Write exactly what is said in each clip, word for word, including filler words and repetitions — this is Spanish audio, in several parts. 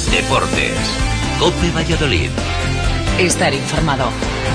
Deportes. COPE Valladolid. Estar informado.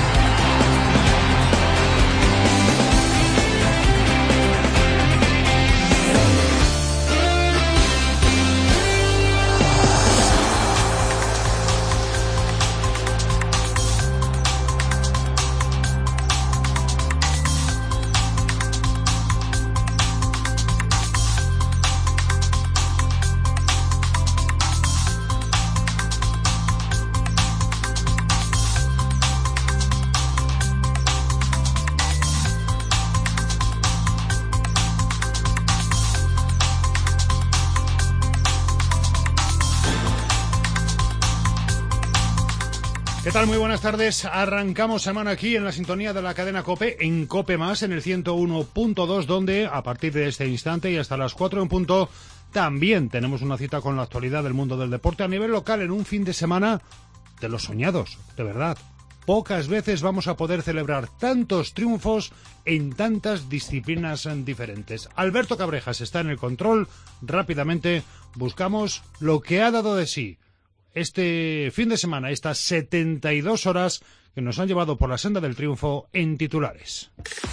¿Qué tal? Muy buenas tardes. Arrancamos semana aquí en la sintonía de la cadena COPE, en COPE Más, en el ciento uno punto dos, donde a partir de este instante y hasta las cuatro en punto también tenemos una cita con la actualidad del mundo del deporte a nivel local en un fin de semana de los soñados, de verdad. Pocas veces vamos a poder celebrar tantos triunfos en tantas disciplinas diferentes. Alberto Cabrejas está en el control. Rápidamente buscamos lo que ha dado de sí este fin de semana, estas setenta y dos horas que nos han llevado por la senda del triunfo en titulares.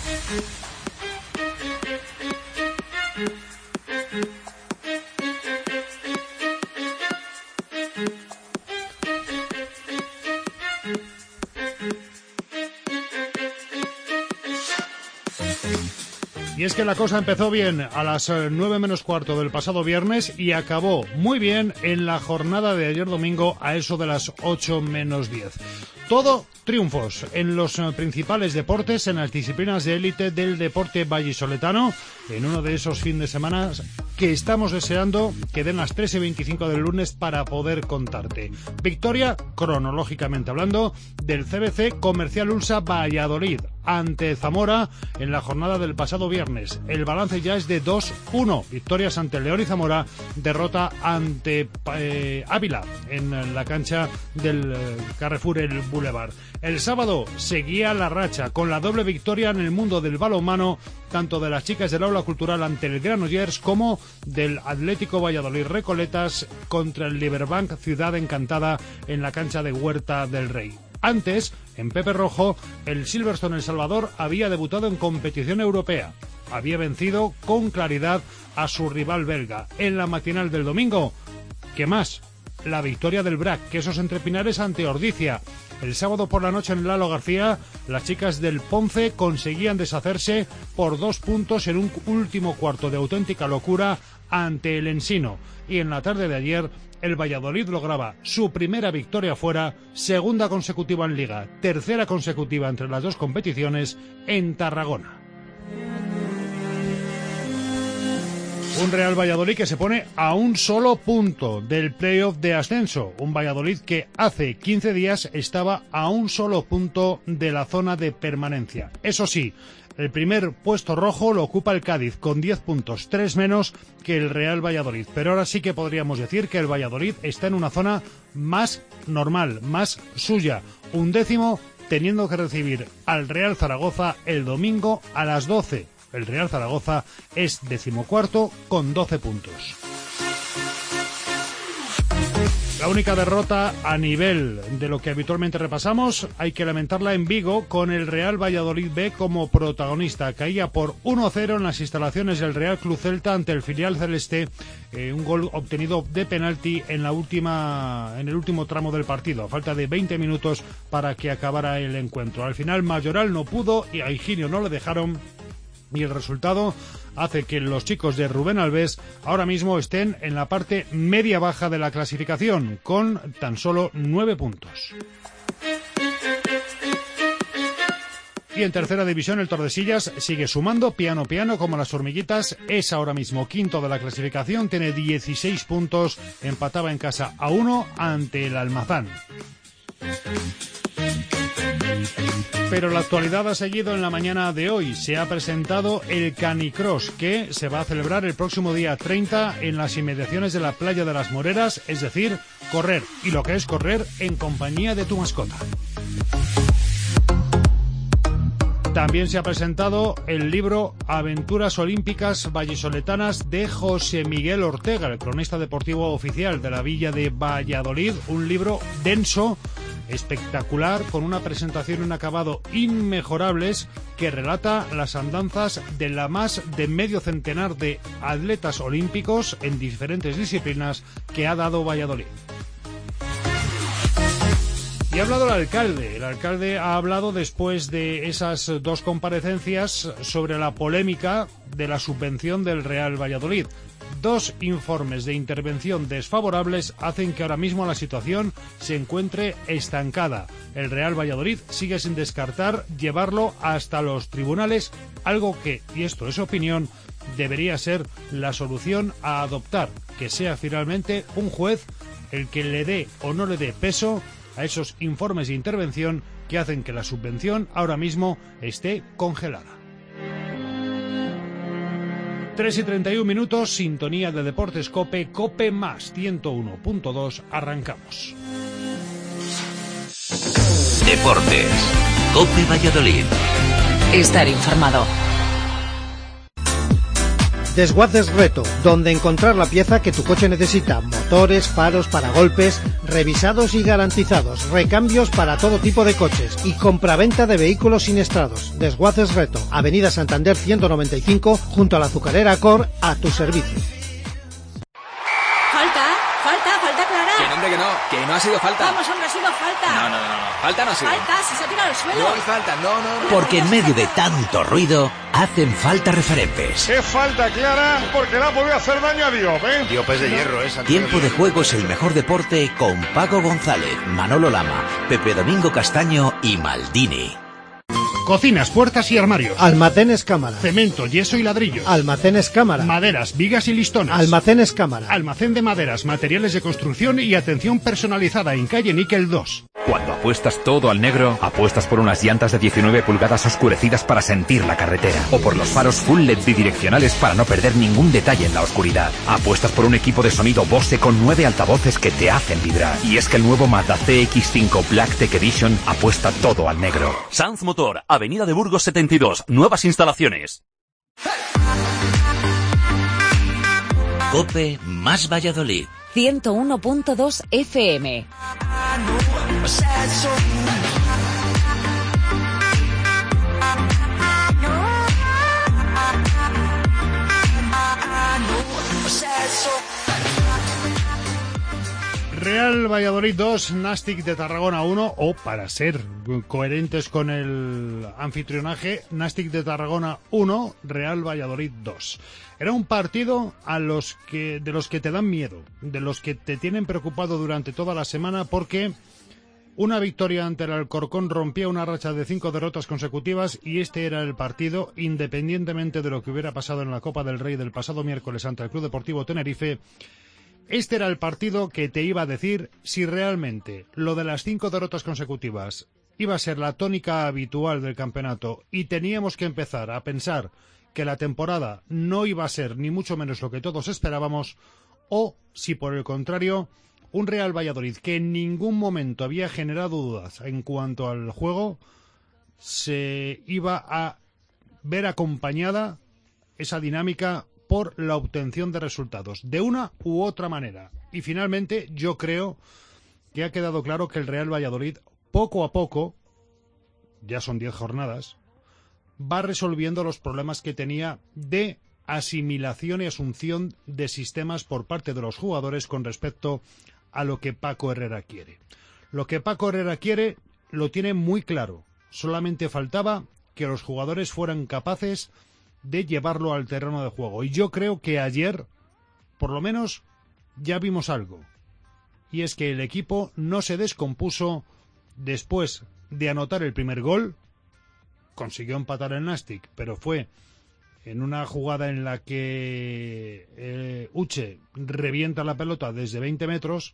Y es que la cosa empezó bien a las nueve menos cuarto del pasado viernes y acabó muy bien en la jornada de ayer domingo a eso de las ocho menos diez. Todo triunfos en los principales deportes, en las disciplinas de élite del deporte vallisoletano, en uno de esos fines de semana que estamos deseando que den las tres y veinticinco del lunes para poder contarte. Victoria, cronológicamente hablando, del C B C Comercial Ulsa Valladolid ante Zamora en la jornada del pasado viernes. El balance ya es de dos uno. Victorias ante León y Zamora, derrota ante eh, Ávila en la cancha del eh, Carrefour El Boulevard. El sábado seguía la racha con la doble victoria en el mundo del balonmano, tanto de las chicas del Aula Cultural ante el Granollers como del Atlético Valladolid Recoletas contra el Liberbank Ciudad Encantada en la cancha de Huerta del Rey. Antes, en Pepe Rojo, el Silverstone El Salvador había debutado en competición europea. Había vencido con claridad a su rival belga. En la matinal del domingo, ¿qué más? La victoria del B R A C, Quesos Entre Pinares ante Ordicia. El sábado por la noche en Lalo García, las chicas del Ponce conseguían deshacerse por dos puntos en un último cuarto de auténtica locura ante el Ensino. Y en la tarde de ayer, el Valladolid lograba su primera victoria fuera, segunda consecutiva en Liga, tercera consecutiva entre las dos competiciones en Tarragona. Un Real Valladolid que se pone a un solo punto del playoff de ascenso. Un Valladolid que hace quince días estaba a un solo punto de la zona de permanencia. Eso sí, el primer puesto rojo lo ocupa el Cádiz con diez puntos, tres menos que el Real Valladolid. Pero ahora sí que podríamos decir que el Valladolid está en una zona más normal, más suya. Un décimo teniendo que recibir al Real Zaragoza el domingo a las doce. El Real Zaragoza es decimocuarto con doce puntos. La única derrota a nivel de lo que habitualmente repasamos hay que lamentarla en Vigo, con el Real Valladolid B como protagonista. Caía por uno a cero en las instalaciones del Real Club Celta ante el filial celeste, eh, un gol obtenido de penalti en la última, en el último tramo del partido, a falta de veinte minutos para que acabara el encuentro. Al final Mayoral no pudo y a Higinio no le dejaron. Y el resultado hace que los chicos de Rubén Alves ahora mismo estén en la parte media-baja de la clasificación, con tan solo nueve puntos. Y en tercera división el Tordesillas sigue sumando piano piano como las hormiguitas. Es ahora mismo quinto de la clasificación, tiene dieciséis puntos, empataba en casa a uno ante el Almazán. Pero la actualidad ha seguido en la mañana de hoy. Se ha presentado el Canicross, que se va a celebrar el próximo día treinta en las inmediaciones de la Playa de las Moreras, es decir, correr, y lo que es correr en compañía de tu mascota. También se ha presentado el libro Aventuras Olímpicas Vallisoletanas de José Miguel Ortega, el cronista deportivo oficial de la Villa de Valladolid. Un libro denso, espectacular, con una presentación y un acabado inmejorables, que relata las andanzas de la más de medio centenar de atletas olímpicos en diferentes disciplinas que ha dado Valladolid. Y ha hablado el alcalde. El alcalde ha hablado después de esas dos comparecencias sobre la polémica de la subvención del Real Valladolid. Dos informes de intervención desfavorables hacen que ahora mismo la situación se encuentre estancada. El Real Valladolid sigue sin descartar llevarlo hasta los tribunales, algo que, y esto es opinión, debería ser la solución a adoptar, que sea finalmente un juez el que le dé o no le dé peso a esos informes de intervención que hacen que la subvención ahora mismo esté congelada. tres y treinta y un minutos, sintonía de Deportes COPE, COPE más ciento uno punto dos, arrancamos. Deportes, COPE Valladolid. Estar informado. Desguaces Reto, donde encontrar la pieza que tu coche necesita. Motores, faros, paragolpes, revisados y garantizados. Recambios para todo tipo de coches. Y compraventa de vehículos siniestrados. Desguaces Reto, Avenida Santander ciento noventa y cinco, junto a la azucarera Cor, a tu servicio. Falta, falta, falta clara. Que no, hombre, que no, que no ha sido falta. Vamos, hombre, ha sido falta. No, no, no, no. Falta no ha sido. Falta, si se ha tirado al suelo. No hay falta, no, no, no. Porque en medio de tanto ruido, hacen falta referentes. ¡Qué falta clara! Porque le ha podido hacer daño a Diop, ¿eh? Diop es de hierro, esa. Tiempo de juego es el mejor deporte con Paco González, Manolo Lama, Pepe Domingo Castaño y Maldini. Cocinas, puertas y armarios. Almacenes Cámara. Cemento, yeso y ladrillos. Almacenes Cámara. Maderas, vigas y listones. Almacenes Cámara. Almacén de maderas, materiales de construcción y atención personalizada en calle Níquel dos. Cuando apuestas todo al negro, apuestas por unas llantas de diecinueve pulgadas oscurecidas para sentir la carretera. O por los faros full L E D bidireccionales para no perder ningún detalle en la oscuridad. Apuestas por un equipo de sonido Bose con nueve altavoces que te hacen vibrar. Y es que el nuevo Mazda C X cinco Black Tech Edition apuesta todo al negro. Sanz Motor, Avenida de Burgos setenta y dos, nuevas instalaciones. COPE más Valladolid. ciento uno punto dos F M. Real Valladolid dos, Nàstic de Tarragona uno, o para ser coherentes con el anfitrionaje, Nàstic de Tarragona uno, Real Valladolid dos. Era un partido a los que, de los que te dan miedo, de los que te tienen preocupado durante toda la semana, porque una victoria ante el Alcorcón rompía una racha de cinco derrotas consecutivas y este era el partido, independientemente de lo que hubiera pasado en la Copa del Rey del pasado miércoles ante el Club Deportivo Tenerife. Este era el partido que te iba a decir si realmente lo de las cinco derrotas consecutivas iba a ser la tónica habitual del campeonato y teníamos que empezar a pensar que la temporada no iba a ser ni mucho menos lo que todos esperábamos, o si por el contrario un Real Valladolid que en ningún momento había generado dudas en cuanto al juego se iba a ver acompañada esa dinámica por la obtención de resultados, de una u otra manera. Y finalmente yo creo que ha quedado claro que el Real Valladolid, poco a poco, ya son diez jornadas, va resolviendo los problemas que tenía de asimilación y asunción de sistemas por parte de los jugadores con respecto a lo que Paco Herrera quiere. Lo que Paco Herrera quiere lo tiene muy claro. Solamente faltaba que los jugadores fueran capaces de llevarlo al terreno de juego. Y yo creo que ayer, por lo menos, ya vimos algo. Y es que el equipo no se descompuso después de anotar el primer gol. Consiguió empatar el Nàstic, pero fue en una jugada en la que eh, Uche revienta la pelota desde veinte metros,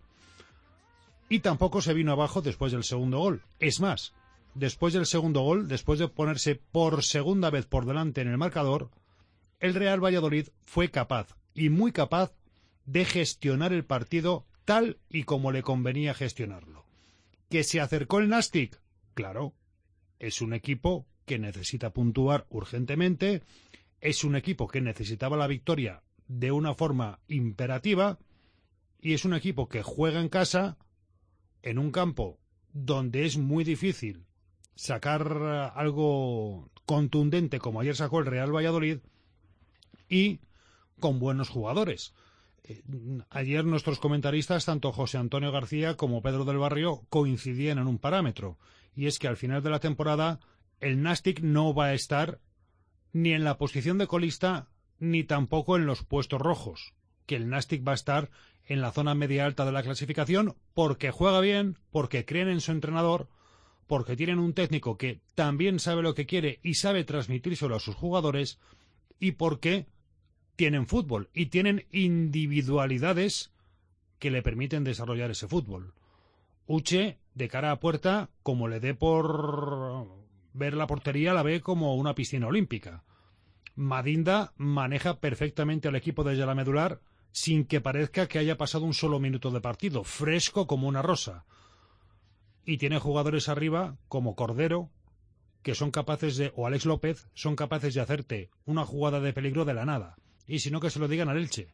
y tampoco se vino abajo después del segundo gol. Es más, después del segundo gol, después de ponerse por segunda vez por delante en el marcador, el Real Valladolid fue capaz, y muy capaz, de gestionar el partido tal y como le convenía gestionarlo. ¿Que se acercó el Nàstic? Claro, es un equipo que necesita puntuar urgentemente, es un equipo que necesitaba la victoria de una forma imperativa y es un equipo que juega en casa en un campo donde es muy difícil sacar algo contundente como ayer sacó el Real Valladolid y con buenos jugadores. Eh, ayer nuestros comentaristas, tanto José Antonio García como Pedro del Barrio, coincidían en un parámetro, y es que al final de la temporada el Nastic no va a estar ni en la posición de colista ni tampoco en los puestos rojos, que el Nastic va a estar en la zona media alta de la clasificación porque juega bien, porque creen en su entrenador, porque tienen un técnico que también sabe lo que quiere y sabe transmitírselo a sus jugadores, y porque tienen fútbol y tienen individualidades que le permiten desarrollar ese fútbol. Uche, de cara a puerta, como le dé por ver la portería, la ve como una piscina olímpica. Madinda maneja perfectamente al equipo desde la medular sin que parezca que haya pasado un solo minuto de partido, fresco como una rosa. Y tiene jugadores arriba como Cordero, que son capaces de, o Alex López, son capaces de hacerte una jugada de peligro de la nada. Y si no, que se lo digan al Elche,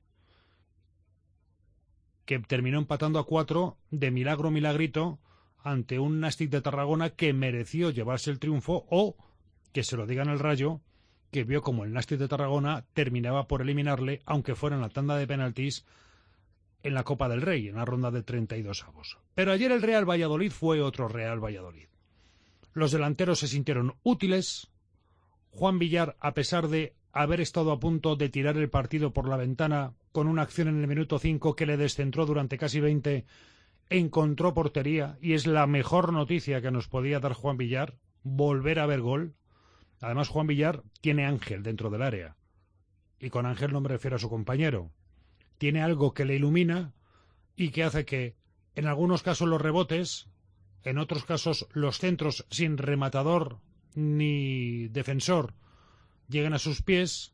que terminó empatando a cuatro de milagro milagrito ante un Nastic de Tarragona que mereció llevarse el triunfo, o que se lo digan al Rayo, que vio como el Nastic de Tarragona terminaba por eliminarle, aunque fuera en la tanda de penaltis en la Copa del Rey, en la ronda de treinta y dos avos. Pero ayer el Real Valladolid fue otro Real Valladolid. Los delanteros se sintieron útiles. Juan Villar, a pesar de haber estado a punto de tirar el partido por la ventana con una acción en el minuto cinco que le descentró durante casi veinte, encontró portería, y es la mejor noticia que nos podía dar Juan Villar, volver a ver gol. Además, Juan Villar tiene ángel dentro del área, y con ángel no me refiero a su compañero. Tiene algo que le ilumina y que hace que, en algunos casos, los rebotes, en otros casos, los centros sin rematador ni defensor lleguen a sus pies,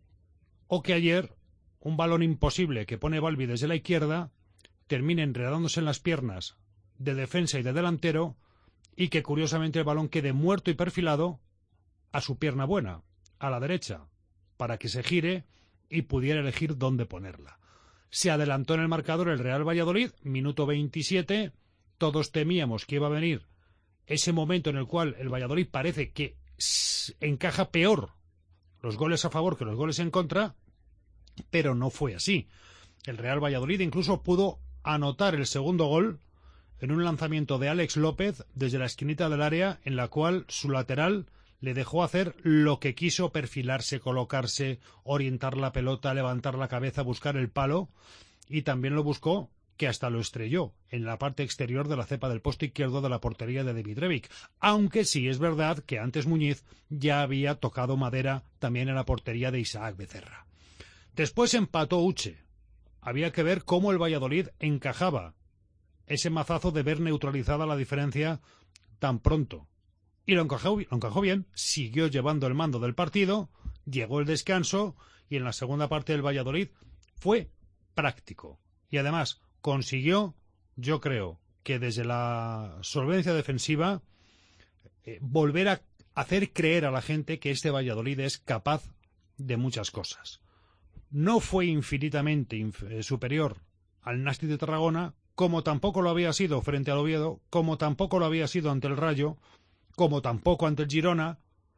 o que ayer un balón imposible que pone Balbi desde la izquierda termine enredándose en las piernas de defensa y de delantero, y que curiosamente el balón quede muerto y perfilado a su pierna buena, a la derecha, para que se gire y pudiera elegir dónde ponerla. Se adelantó en el marcador el Real Valladolid, minuto veintisiete, todos temíamos que iba a venir ese momento en el cual el Valladolid parece que encaja peor los goles a favor que los goles en contra, pero no fue así. El Real Valladolid incluso pudo anotar el segundo gol en un lanzamiento de Alex López desde la esquinita del área, en la cual su lateral le dejó hacer lo que quiso: perfilarse, colocarse, orientar la pelota, levantar la cabeza, buscar el palo, y también lo buscó, que hasta lo estrelló en la parte exterior de la cepa del poste izquierdo de la portería de David Rebic, aunque sí es verdad que antes Muñiz ya había tocado madera también en la portería de Isaac Becerra. Después empató Uche. Había que ver cómo el Valladolid encajaba ese mazazo de ver neutralizada la diferencia tan pronto. Y lo encajó, lo encajó bien, siguió llevando el mando del partido, llegó el descanso, y en la segunda parte del Valladolid fue práctico. Y además consiguió, yo creo, que desde la solvencia defensiva, eh, volver a hacer creer a la gente que este Valladolid es capaz de muchas cosas. No fue infinitamente inf- eh, superior al Nastic de Tarragona, como tampoco lo había sido frente al Oviedo, como tampoco lo había sido ante el Rayo, como tampoco ante el Girona.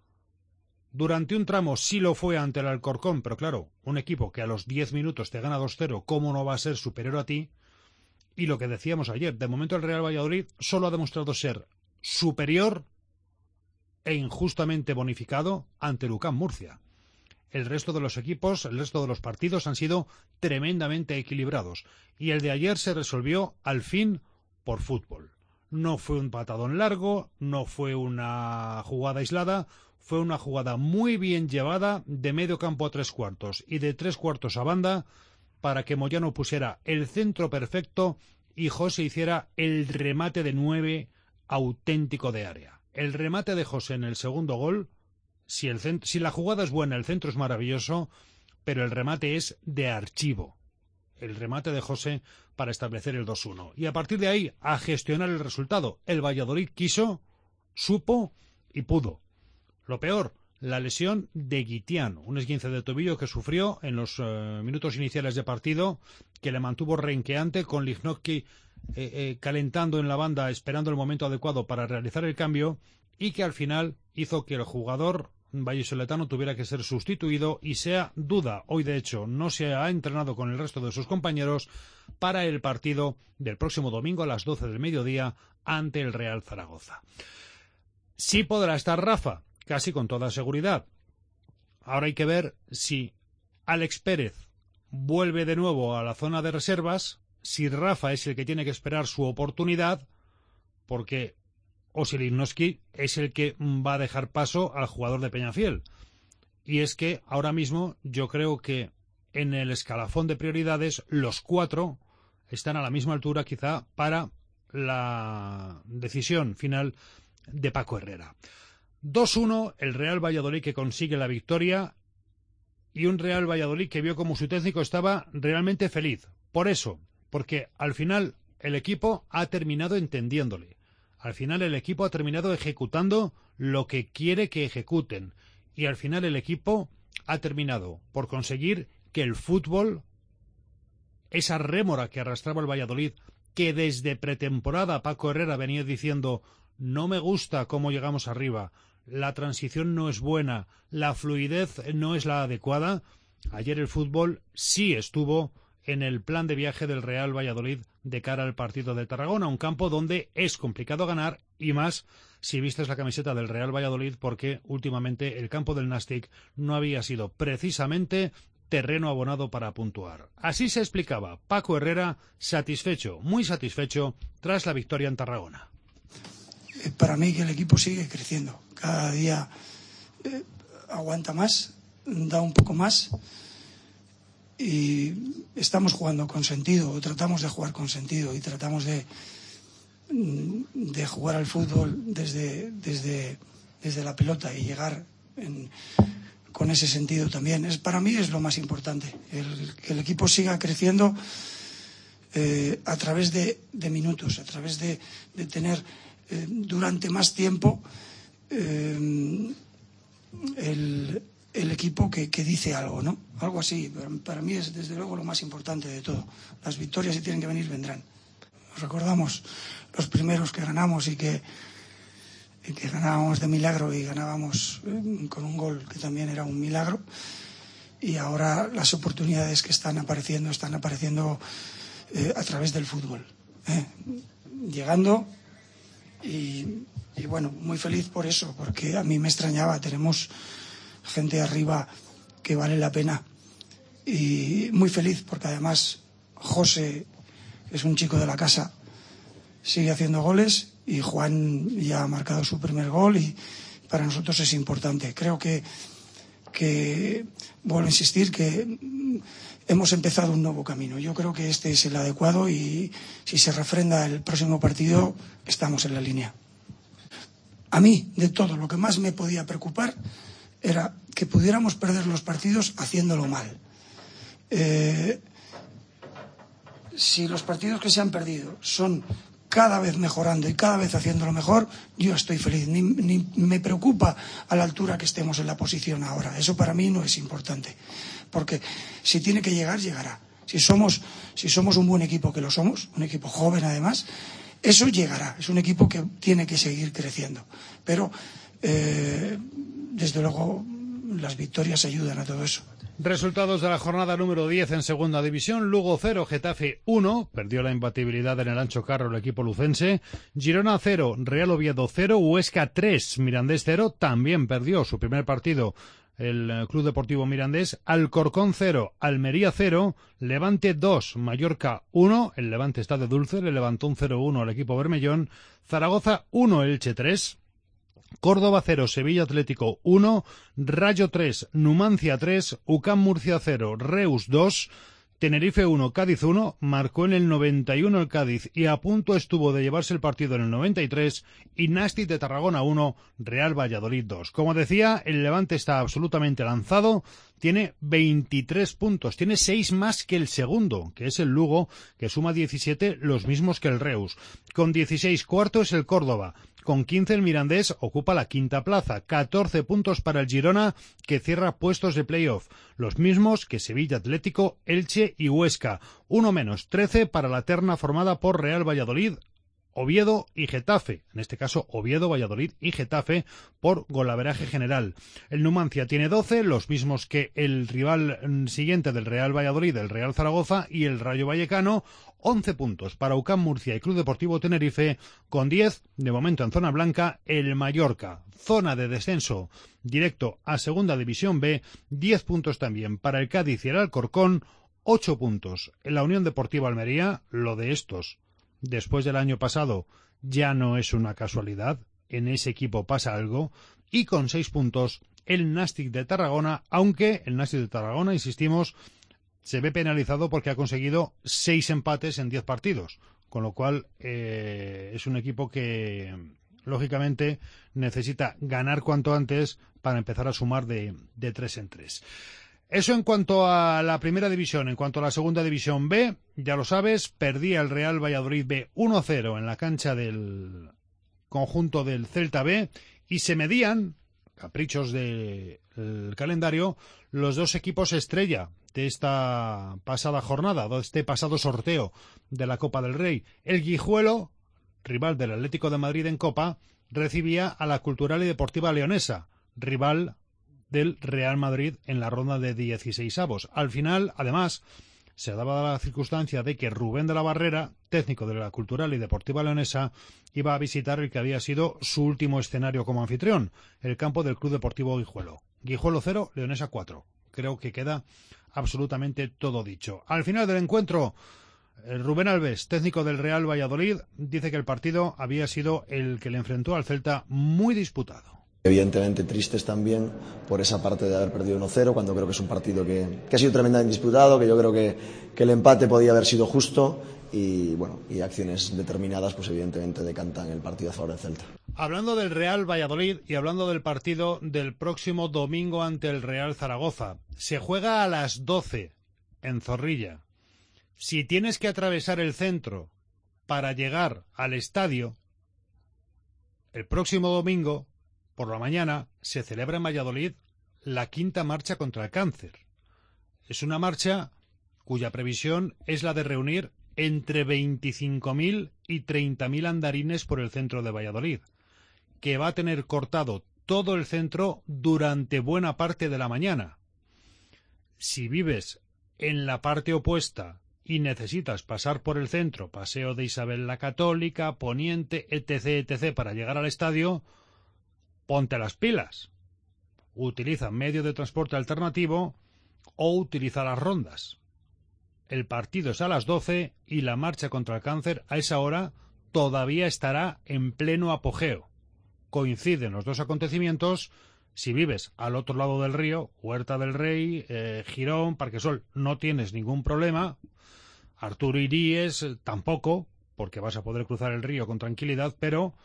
Durante un tramo sí lo fue ante el Alcorcón, pero claro, un equipo que a los diez minutos te gana dos cero, ¿cómo no va a ser superior a ti? Y lo que decíamos ayer, de momento el Real Valladolid solo ha demostrado ser superior e injustamente bonificado ante el U C A M Murcia. El resto de los equipos, el resto de los partidos han sido tremendamente equilibrados, y el de ayer se resolvió al fin por fútbol. No fue un patadón largo, no fue una jugada aislada, fue una jugada muy bien llevada de medio campo a tres cuartos y de tres cuartos a banda, para que Moyano pusiera el centro perfecto y José hiciera el remate de nueve auténtico de área. El remate de José en el segundo gol, si, el cent- si la jugada es buena, el centro es maravilloso, pero el remate es de archivo. El remate de José para establecer el dos uno. Y a partir de ahí, a gestionar el resultado. El Valladolid quiso, supo y pudo. lo peor, la lesión de Guitián, un esguince de tobillo que sufrió en los eh, minutos iniciales de partido, que le mantuvo renqueante, con Lichnowsky eh, eh, calentando en la banda, esperando el momento adecuado para realizar el cambio, y que al final hizo que el jugador vallisoletano tuviera que ser sustituido y sea duda. Hoy, de hecho, no se ha entrenado con el resto de sus compañeros para el partido del próximo domingo a las doce del mediodía ante el Real Zaragoza. Sí podrá estar Rafa, casi con toda seguridad. Ahora hay que ver si Alex Pérez vuelve de nuevo a la zona de reservas, si Rafa es el que tiene que esperar su oportunidad, porque o si Lichnowsky es el que va a dejar paso al jugador de Peñafiel. Y es que ahora mismo yo creo que en el escalafón de prioridades los cuatro están a la misma altura quizá para la decisión final de Paco Herrera. dos uno, el Real Valladolid que consigue la victoria, y un Real Valladolid que vio como su técnico estaba realmente feliz. Por eso, porque al final el equipo ha terminado entendiéndole. Al final el equipo ha terminado ejecutando lo que quiere que ejecuten. Y al final el equipo ha terminado por conseguir que el fútbol, esa rémora que arrastraba el Valladolid, que desde pretemporada Paco Herrera venía diciendo: no me gusta cómo llegamos arriba, la transición no es buena, la fluidez no es la adecuada. Ayer el fútbol sí estuvo en el plan de viaje del Real Valladolid de cara al partido de Tarragona, un campo donde es complicado ganar, y más si vistes la camiseta del Real Valladolid, porque últimamente el campo del Nàstic no había sido precisamente terreno abonado para puntuar. Así se explicaba Paco Herrera, satisfecho, muy satisfecho, tras la victoria en Tarragona. Para mí que el equipo sigue creciendo, cada día eh, aguanta más, da un poco más, y estamos jugando con sentido, o tratamos de jugar con sentido, y tratamos de, de jugar al fútbol desde, desde, desde la pelota y llegar en, con ese sentido también. Es, para mí es lo más importante, el, que el equipo siga creciendo eh, a través de, de minutos, a través de, de tener eh, durante más tiempo eh, el el equipo que, que dice algo, ¿no? Algo así. Para, para mí es desde luego lo más importante de todo. Las victorias, si tienen que venir, vendrán. Nos recordamos los primeros que ganamos y que, y que ganábamos de milagro, y ganábamos eh, con un gol que también era un milagro. Y ahora las oportunidades que están apareciendo, están apareciendo eh, a través del fútbol. ¿eh? Llegando y, y bueno, muy feliz por eso, porque a mí me extrañaba. Tenemos gente arriba que vale la pena, y muy feliz porque además José es un chico de la casa, sigue haciendo goles, y Juan ya ha marcado su primer gol, y para nosotros es importante. Creo que, que vuelvo a insistir que hemos empezado un nuevo camino. Yo creo que este es el adecuado, y si se refrenda el próximo partido estamos en la línea. A mí, de todo, lo que más me podía preocupar era que pudiéramos perder los partidos haciéndolo mal. Eh, si los partidos que se han perdido son cada vez mejorando y cada vez haciéndolo mejor, yo estoy feliz. Ni, ni me preocupa a la altura que estemos en la posición ahora. Eso para mí no es importante. Porque si tiene que llegar, llegará. Si somos, si somos un buen equipo, que lo somos, un equipo joven además, eso llegará. Es un equipo que tiene que seguir creciendo. Pero eh, desde luego las victorias ayudan a todo eso. Resultados de la jornada número diez en segunda división. Lugo cero, Getafe uno, perdió la imbatibilidad en el Ancho Carro el equipo lucense. Girona cero, Real Oviedo cero, Huesca tres, Mirandés cero, también perdió su primer partido el Club Deportivo Mirandés. Alcorcón cero, Almería cero, Levante dos, Mallorca uno, el Levante está de dulce, le levantó un cero uno al equipo bermellón. Zaragoza uno, Elche tres. Córdoba cero, Sevilla Atlético uno, Rayo tres, Numancia tres, U C A M Murcia cero, Reus dos, Tenerife uno, Cádiz uno, marcó en el noventa y uno el Cádiz y a punto estuvo de llevarse el partido en el noventa y tres, y Nàstic de Tarragona uno, Real Valladolid dos. Como decía, el Levante está absolutamente lanzado tiene veintitrés puntos, tiene seis más que el segundo, que es el Lugo, que suma diecisiete, los mismos que el Reus. Con dieciséis, cuarto es el Córdoba. Con quince el Mirandés ocupa la quinta plaza, catorce puntos para el Girona, que cierra puestos de playoff, los mismos que Sevilla Atlético, Elche y Huesca. Uno menos, trece para la terna formada por Real Valladolid, Oviedo y Getafe, en este caso Oviedo, Valladolid y Getafe por golaveraje general. El Numancia tiene doce, los mismos que el rival siguiente del Real Valladolid, el Real Zaragoza y el Rayo Vallecano, once puntos para U C A M Murcia y Club Deportivo Tenerife, con diez, de momento en zona blanca, el Mallorca, zona de descenso directo a Segunda División B, diez puntos también para el Cádiz y el Alcorcón, ocho puntos en la Unión Deportiva Almería, lo de estos después del año pasado ya no es una casualidad, en ese equipo pasa algo, y con seis puntos el Nàstic de Tarragona, aunque el Nàstic de Tarragona, insistimos, se ve penalizado porque ha conseguido seis empates en diez partidos, con lo cual eh, es un equipo que lógicamente necesita ganar cuanto antes para empezar a sumar de, de tres en tres. Eso en cuanto a la primera división. En cuanto a la segunda división B, ya lo sabes, perdía el Real Valladolid B uno cero en la cancha del conjunto del Celta B y se medían, caprichos del calendario, los dos equipos estrella de esta pasada jornada, de este pasado sorteo de la Copa del Rey. El Guijuelo, rival del Atlético de Madrid en Copa, recibía a la Cultural y Deportiva Leonesa, rival del Real Madrid en la ronda de dieciseisavos. Al final, además, se daba la circunstancia de que Rubén de la Barrera, técnico de la Cultural y Deportiva Leonesa, iba a visitar el que había sido su último escenario como anfitrión, el campo del Club Deportivo Guijuelo. Guijuelo cero, Leonesa cuatro. Creo que queda absolutamente todo dicho. Al final del encuentro, Rubén Alves, técnico del Real Valladolid, dice que el partido había sido el que le enfrentó al Celta muy disputado. Evidentemente tristes también por esa parte de haber perdido uno cero, cuando creo que es un partido que, que ha sido tremendamente disputado, que yo creo que, que el empate podía haber sido justo y bueno, y acciones determinadas pues evidentemente decantan el partido a favor del Celta. Hablando del Real Valladolid y hablando del partido del próximo domingo ante el Real Zaragoza, se juega a las doce en Zorrilla. Si tienes que atravesar el centro para llegar al estadio, el próximo domingo por la mañana se celebra en Valladolid la quinta marcha contra el cáncer. Es una marcha cuya previsión es la de reunir entre veinticinco mil y treinta mil andarines por el centro de Valladolid, que va a tener cortado todo el centro durante buena parte de la mañana. Si vives en la parte opuesta y necesitas pasar por el centro, Paseo de Isabel la Católica, Poniente, etc, etc, para llegar al estadio, ponte las pilas. Utiliza medio de transporte alternativo o utiliza las rondas. El partido es a las doce y la marcha contra el cáncer a esa hora todavía estará en pleno apogeo. Coinciden los dos acontecimientos. Si vives al otro lado del río, Huerta del Rey, eh, Girón, Parquesol, no tienes ningún problema. Arturo Iríes tampoco, porque vas a poder cruzar el río con tranquilidad, pero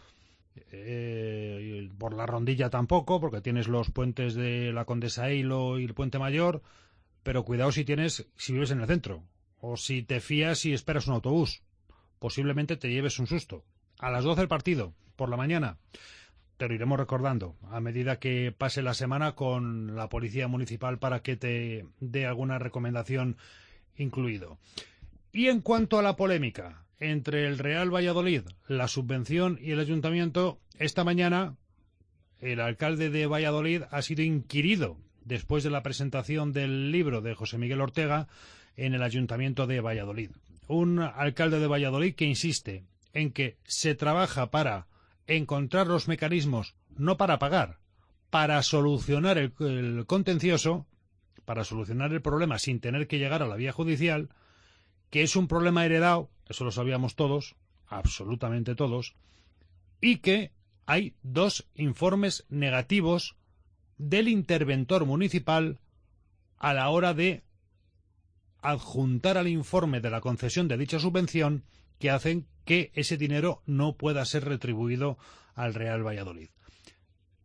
Eh, por la Rondilla tampoco, porque tienes los puentes de la Condesa Eilo y el Puente Mayor, pero cuidado si tienes, si vives en el centro, o si te fías y esperas un autobús, posiblemente te lleves un susto. A las doce el partido, por la mañana, te lo iremos recordando a medida que pase la semana con la Policía Municipal para que te dé alguna recomendación incluido. Y en cuanto a la polémica entre el Real Valladolid, la subvención y el ayuntamiento, esta mañana el alcalde de Valladolid ha sido inquirido después de la presentación del libro de José Miguel Ortega en el ayuntamiento de Valladolid. Un alcalde de Valladolid que insiste en que se trabaja para encontrar los mecanismos, no para pagar, para solucionar el, el contencioso, para solucionar el problema sin tener que llegar a la vía judicial, que es un problema heredado, eso lo sabíamos todos, absolutamente todos, y que hay dos informes negativos del interventor municipal a la hora de adjuntar al informe de la concesión de dicha subvención que hacen que ese dinero no pueda ser retribuido al Real Valladolid.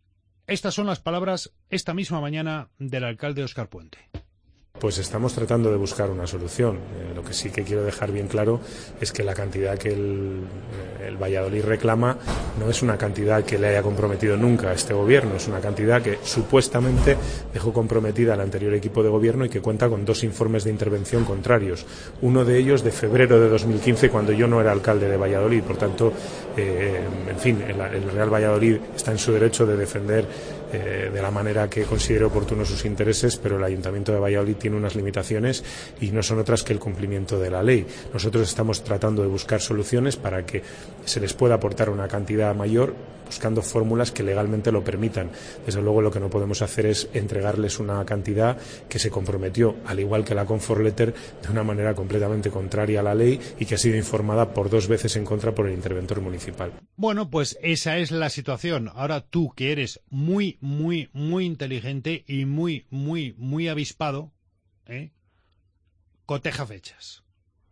Estas son las palabras esta misma mañana del alcalde Óscar Puente. Pues estamos tratando de buscar una solución. Eh, lo que sí que quiero dejar bien claro es que la cantidad que el, el Valladolid reclama no es una cantidad que le haya comprometido nunca a este gobierno, es una cantidad que supuestamente dejó comprometida al anterior equipo de gobierno y que cuenta con dos informes de intervención contrarios. Uno de ellos de febrero de dos mil quince, cuando yo no era alcalde de Valladolid. Por tanto, eh, en fin, el, el Real Valladolid está en su derecho de defender eh, de la manera que considere oportuno sus intereses, pero el Ayuntamiento de Valladolid tiene unas limitaciones y no son otras que el cumplimiento de la ley. Nosotros estamos tratando de buscar soluciones para que se les pueda aportar una cantidad mayor, buscando fórmulas que legalmente lo permitan. Desde luego, lo que no podemos hacer es entregarles una cantidad que se comprometió, al igual que la Comfort Letter, de una manera completamente contraria a la ley y que ha sido informada por dos veces en contra por el interventor municipal. Bueno, pues esa es la situación. Ahora tú, que eres muy, muy, muy inteligente y muy, muy, muy avispado, ¿eh? coteja fechas.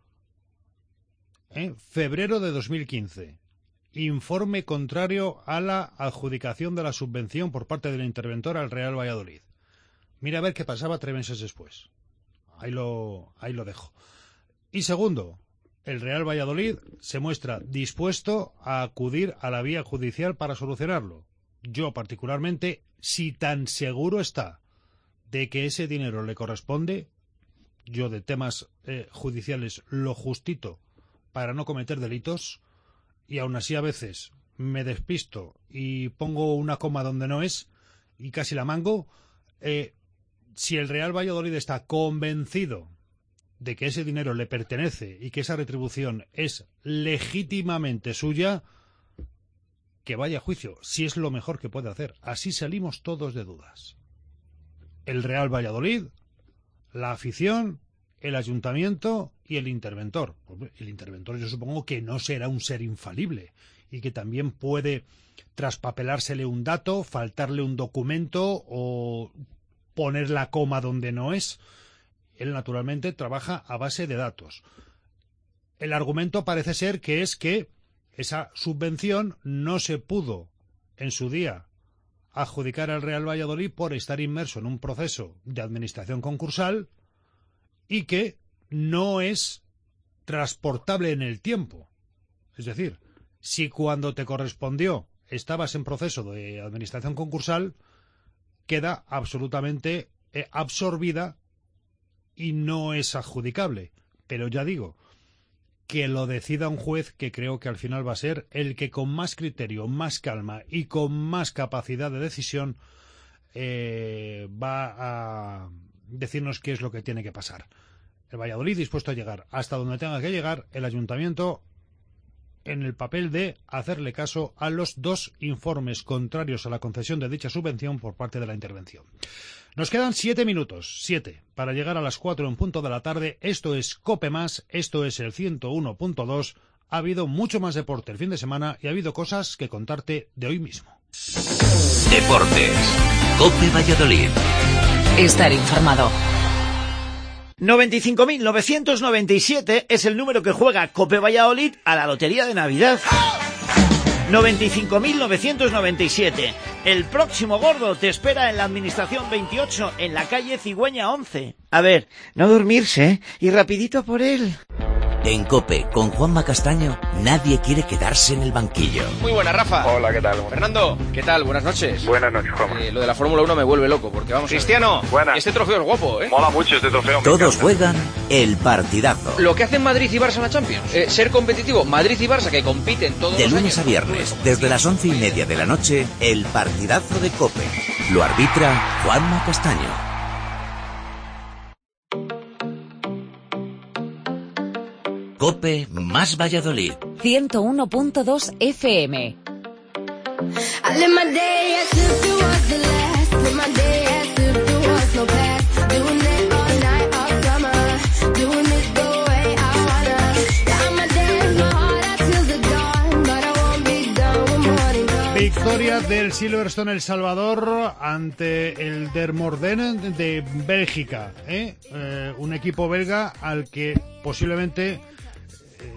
¿Eh? Febrero de dos mil quince. Informe contrario a la adjudicación de la subvención por parte del interventor al Real Valladolid. Mira a ver qué pasaba tres meses después. Ahí lo, ahí lo dejo. Y segundo, el Real Valladolid se muestra dispuesto a acudir a la vía judicial para solucionarlo. Yo particularmente, si tan seguro está de que ese dinero le corresponde, yo de temas eh, judiciales lo justito para no cometer delitos, y aún así a veces me despisto y pongo una coma donde no es y casi la mango, eh, si el Real Valladolid está convencido de que ese dinero le pertenece y que esa retribución es legítimamente suya, que vaya a juicio, si es lo mejor que puede hacer. Así salimos todos de dudas. El Real Valladolid, la afición, el ayuntamiento y el interventor. El interventor yo supongo que no será un ser infalible y que también puede traspapelársele un dato, faltarle un documento o poner la coma donde no es. Él naturalmente trabaja a base de datos. El argumento parece ser que es que esa subvención no se pudo en su día adjudicar al Real Valladolid por estar inmerso en un proceso de administración concursal y que no es transportable en el tiempo. Es decir, si cuando te correspondió estabas en proceso de administración concursal, queda absolutamente eh, absorbida y no es adjudicable. Pero ya digo, que lo decida un juez que creo que al final va a ser el que con más criterio, más calma y con más capacidad de decisión eh, va a decirnos qué es lo que tiene que pasar. El Valladolid dispuesto a llegar hasta donde tenga que llegar, el ayuntamiento en el papel de hacerle caso a los dos informes contrarios a la concesión de dicha subvención por parte de la intervención. Nos quedan siete minutos, siete, para llegar a las cuatro en punto de la tarde. Esto es COPE Más, esto es el ciento uno punto dos. Ha habido mucho más deporte el fin de semana y ha habido cosas que contarte de hoy mismo. Deportes. COPE Valladolid. Estar informado. noventa y cinco mil novecientos noventa y siete es el número que juega COPE Valladolid a la lotería de Navidad. noventa y cinco mil novecientos noventa y siete. El próximo gordo te espera en la Administración veintiocho, en la calle Cigüeña once. A ver, no dormirse, y rapidito por él. En COPE, con Juanma Castaño, nadie quiere quedarse en el banquillo. Muy buena, Rafa. Hola, ¿qué tal? Fernando, ¿qué tal? Buenas noches. Buenas noches, Juanma. Eh, lo de la Fórmula uno me vuelve loco, porque vamos... Cristiano, buenas. Este trofeo es guapo, ¿eh? Mola mucho este trofeo. Todos juegan el partidazo. Lo que hacen Madrid y Barça en la Champions. Eh, ser competitivo. Madrid y Barça que compiten todos De los lunes años. a viernes, desde las once y media de la noche, el partidazo de COPE. Lo arbitra Juanma Castaño. COPE más Valladolid. ciento uno punto dos F M. Victoria del Silverstone El Salvador ante el Dermorden de Bélgica, ¿eh? Eh, un equipo belga al que posiblemente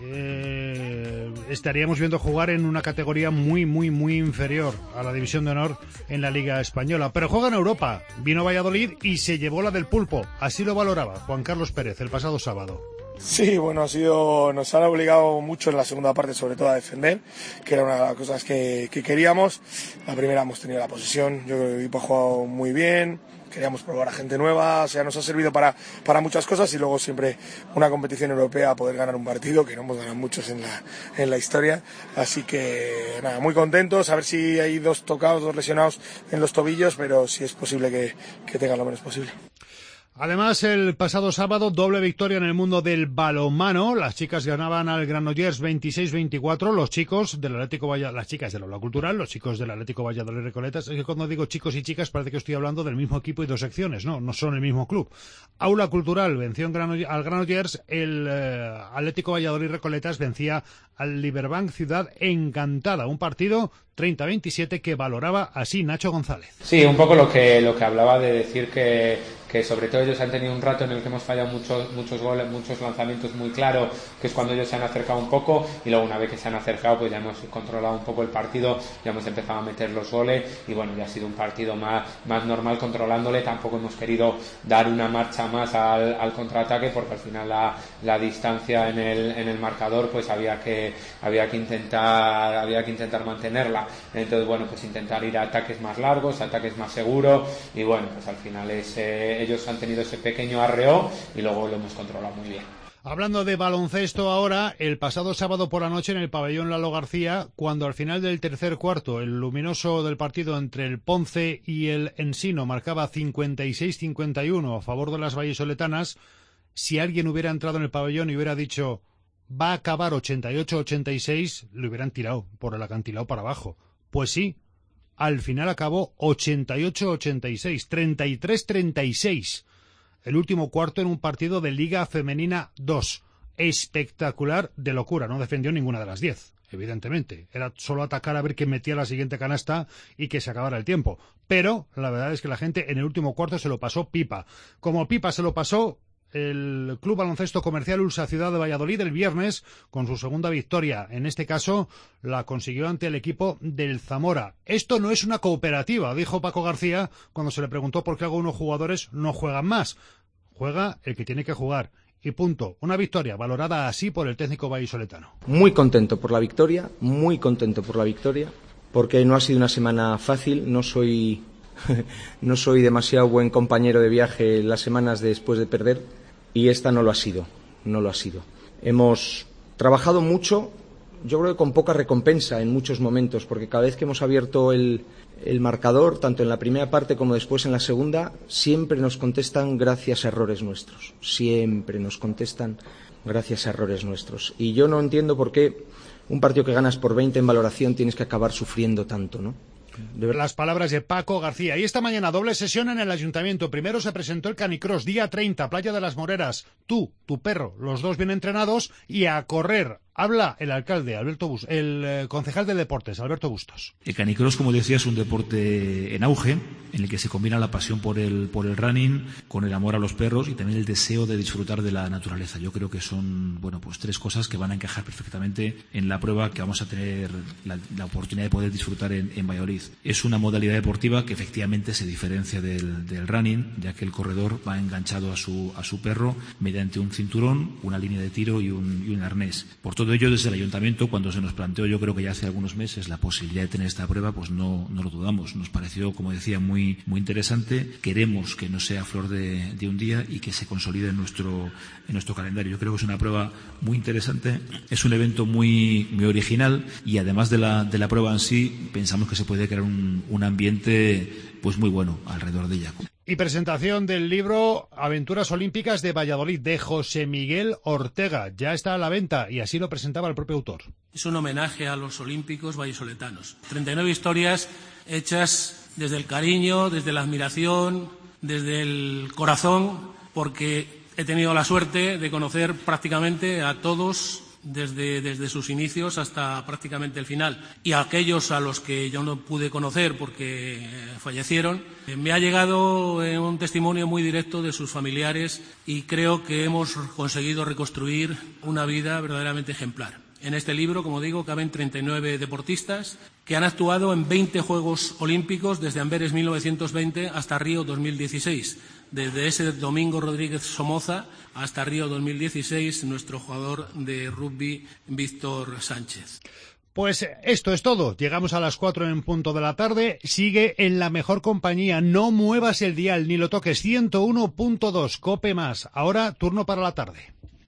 eh, estaríamos viendo jugar en una categoría muy, muy, muy inferior a la División de Honor en la Liga Española. Pero juega en Europa. Vino Valladolid y se llevó la del pulpo. Así lo valoraba Juan Carlos Pérez el pasado sábado. Sí, bueno, ha sido, nos han obligado mucho en la segunda parte, sobre todo a defender, que era una de las cosas que, que queríamos. La primera hemos tenido la posesión, yo creo que el equipo ha jugado muy bien, queríamos probar a gente nueva, o sea, nos ha servido para, para muchas cosas y luego siempre una competición europea, poder ganar un partido, que no hemos ganado muchos en la, en la historia. Así que, nada, muy contentos, a ver si hay dos tocados, dos lesionados en los tobillos, pero si es posible que, que tengan lo menos posible. Además, el pasado sábado, doble victoria en el mundo del balonmano. Las chicas ganaban al Granollers veintiséis veinticuatro. Los chicos del Atlético Valladolid, las chicas del Aula Cultural, los chicos del Atlético Valladolid Recoletas. Es que cuando digo chicos y chicas parece que estoy hablando del mismo equipo y dos secciones. No, no son el mismo club. Aula Cultural venció en Granollers, al Granollers. El eh, Atlético Valladolid Recoletas vencía al Liberbank Ciudad Encantada. Un partido treinta a veintisiete que valoraba así Nacho González. Sí, un poco lo que, lo que hablaba de decir que, que sobre todo ellos han tenido un rato en el que hemos fallado muchos, muchos goles, muchos lanzamientos muy claros, que es cuando ellos se han acercado un poco, y luego una vez que se han acercado pues ya hemos controlado un poco el partido, ya hemos empezado a meter los goles y bueno, ya ha sido un partido más, más normal controlándole. Tampoco hemos querido dar una marcha más al, al contraataque porque al final la, la distancia en el, en el marcador pues había que, había que intentar, había que intentar mantenerla. Entonces bueno, pues intentar ir a ataques más largos, ataques más seguros, y bueno, pues al final es, eh, ellos han tenido ese pequeño arreo y luego lo hemos controlado muy bien. Hablando de baloncesto ahora, el pasado sábado por la noche en el pabellón Lalo García, cuando al final del tercer cuarto el luminoso del partido entre el Ponce y el Ensino marcaba cincuenta y seis cincuenta y uno a favor de las vallisoletanas, si alguien hubiera entrado en el pabellón y hubiera dicho va a acabar ochenta y ocho ochenta y seis, le hubieran tirado por el acantilado para abajo. Pues sí, al final acabó ochenta y ocho ochenta y seis, treinta y tres treinta y seis. El último cuarto en un partido de Liga Femenina dos. Espectacular, de locura. No defendió ninguna de las diez, evidentemente. Era solo atacar a ver quién metía la siguiente canasta y que se acabara el tiempo. Pero la verdad es que la gente en el último cuarto se lo pasó pipa. Como pipa se lo pasó el Club Baloncesto Comercial Ulsa Ciudad de Valladolid el viernes con su segunda victoria. En este caso la consiguió ante el equipo del Zamora. Esto no es una cooperativa, dijo Paco García cuando se le preguntó por qué algunos jugadores no juegan más. Juega el que tiene que jugar. Y punto. Una victoria valorada así por el técnico vallisoletano. Muy contento por la victoria, muy contento por la victoria, porque no ha sido una semana fácil. No soy no soy demasiado buen compañero de viaje las semanas después de perder, y esta no lo ha sido, no lo ha sido. Hemos trabajado mucho, yo creo que con poca recompensa en muchos momentos, porque cada vez que hemos abierto el, el marcador, tanto en la primera parte como después en la segunda, siempre nos contestan gracias a errores nuestros, siempre nos contestan gracias a errores nuestros. Y yo no entiendo por qué un partido que ganas por veinte en valoración tienes que acabar sufriendo tanto, ¿no? Las palabras de Paco García. Y esta mañana doble sesión en el Ayuntamiento. Primero se presentó el Canicross, día treinta, Playa de las Moreras. Tú, tu perro, los dos bien entrenados y a correr. Habla el alcalde, Alberto Bustos, el eh, concejal de deportes, Alberto Bustos. El canicross, como decía, es un deporte en auge, en el que se combina la pasión por el, por el running, con el amor a los perros y también el deseo de disfrutar de la naturaleza. Yo creo que son, bueno, pues tres cosas que van a encajar perfectamente en la prueba que vamos a tener la, la oportunidad de poder disfrutar en, en Valladolid. Es una modalidad deportiva que efectivamente se diferencia del, del running, ya que el corredor va enganchado a su, a su perro mediante un cinturón, una línea de tiro y un, y un arnés. Por todo ello, desde el Ayuntamiento, cuando se nos planteó, yo creo que ya hace algunos meses, la posibilidad de tener esta prueba, pues no, no lo dudamos. Nos pareció, como decía, muy, muy interesante. Queremos que no sea flor de, de un día y que se consolide en nuestro, en nuestro calendario. Yo creo que es una prueba muy interesante, es un evento muy, muy original y además de la, de la prueba en sí, pensamos que se puede crear un, un ambiente pues muy bueno alrededor de ella. Y presentación del libro Aventuras Olímpicas de Valladolid, de José Miguel Ortega. Ya está a la venta y así lo presentaba el propio autor. Es un homenaje a los olímpicos vallisoletanos. treinta y nueve historias hechas desde el cariño, desde la admiración, desde el corazón, porque he tenido la suerte de conocer prácticamente a todos desde, desde sus inicios hasta prácticamente el final. Y a aquellos a los que yo no pude conocer porque fallecieron, me ha llegado un testimonio muy directo de sus familiares y creo que hemos conseguido reconstruir una vida verdaderamente ejemplar. En este libro, como digo, caben treinta y nueve deportistas que han actuado en veinte Juegos Olímpicos desde Amberes mil novecientos veinte hasta Río dos mil dieciséis. Desde ese Domingo Rodríguez Somoza hasta Río dos mil dieciséis, nuestro jugador de rugby, Víctor Sánchez. Pues esto es todo. Llegamos a las cuatro en punto de la tarde. Sigue en la mejor compañía. No muevas el dial ni lo toques. ciento uno punto dos, COPE más. Ahora, turno para la tarde.